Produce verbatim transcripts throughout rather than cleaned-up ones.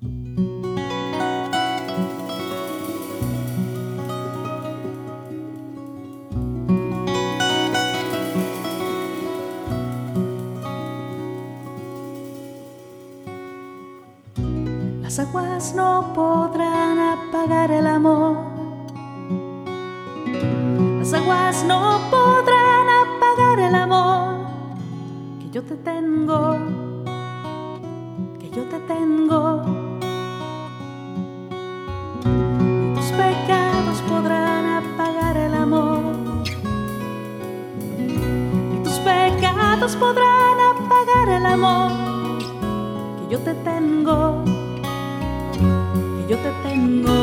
Las aguas no podrán apagar el amor. Las aguas no podrán apagar el amor que yo te tengo, que yo te tengo. Ni tus pecados podrán apagar el amor. Ni tus pecados podrán apagar el amor que yo te tengo. Yo te tengo.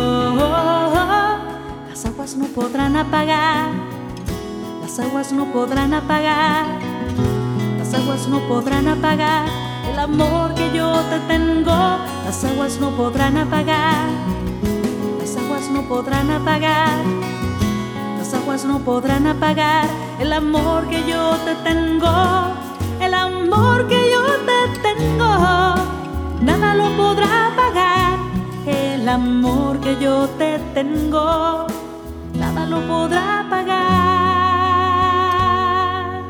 Las aguas no podrán apagar. Las aguas no podrán apagar. Las aguas no podrán apagar el amor que yo te tengo. Las aguas no podrán apagar. Las aguas no podrán apagar. Las aguas no podrán apagar el amor que yo te tengo. El amor que yo te tengo. Nada lo podrá apagar. El amor que yo te tengo, nada lo podrá apagar.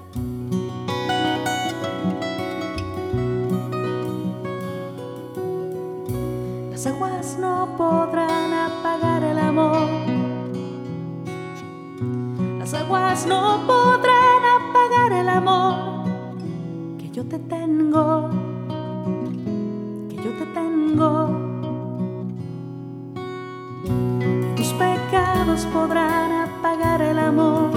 Las aguas no podrán apagar el amor. Las aguas no podrán apagar el amor que yo te tengo, que yo te tengo. Tus pecados podrán apagar el amor.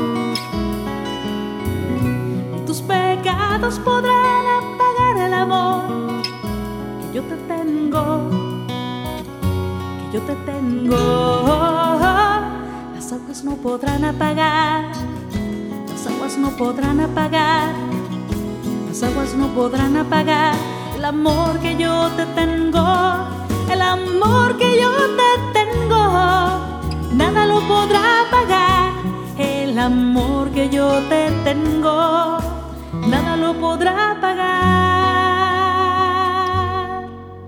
Y tus pecados podrán apagar el amor que yo te tengo, que yo te tengo. Las aguas no podrán apagar. Las aguas no podrán apagar. Las aguas no podrán apagar el amor que yo te tengo. El amor que yo te tengo. Nada lo podrá apagar. El amor que yo te tengo, nada lo podrá apagar.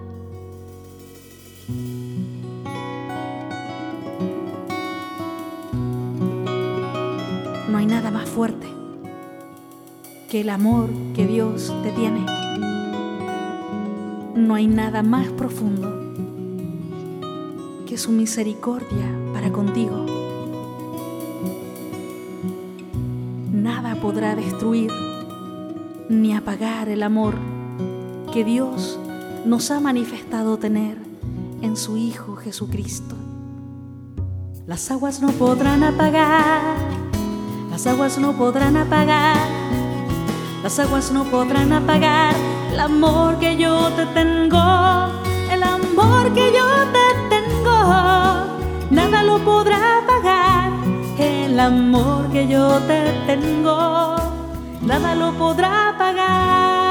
No hay nada más fuerte que el amor que Dios te tiene. No hay nada más profundo que su misericordia para contigo. Nada podrá destruir ni apagar el amor que Dios nos ha manifestado tener en su Hijo Jesucristo. Las aguas no podrán apagar. Las aguas no podrán apagar. Las aguas no podrán apagar el amor que yo te tengo. El amor que yo te tengo, nada lo podrá apagar. El amor que yo te tengo, nada lo podrá apagar.